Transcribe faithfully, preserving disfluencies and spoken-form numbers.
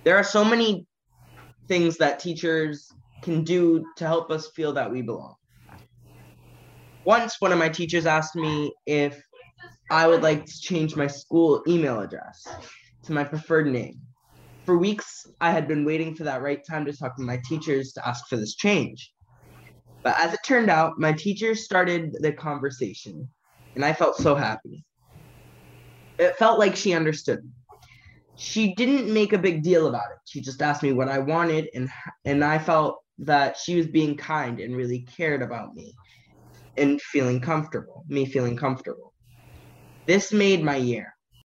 There are so many things that teachers can do to help us feel that we belong. Once, one of my teachers asked me if I would like to change my school email address to my preferred name. For weeks, I had been waiting for that right time to talk to my teachers to ask for this change. But as it turned out, my teacher started the conversation, and I felt so happy. It felt like she understood me. She didn't make a big deal about it. She just asked me what I wanted, and and I felt that she was being kind and really cared about me and feeling comfortable, me feeling comfortable. This made my year.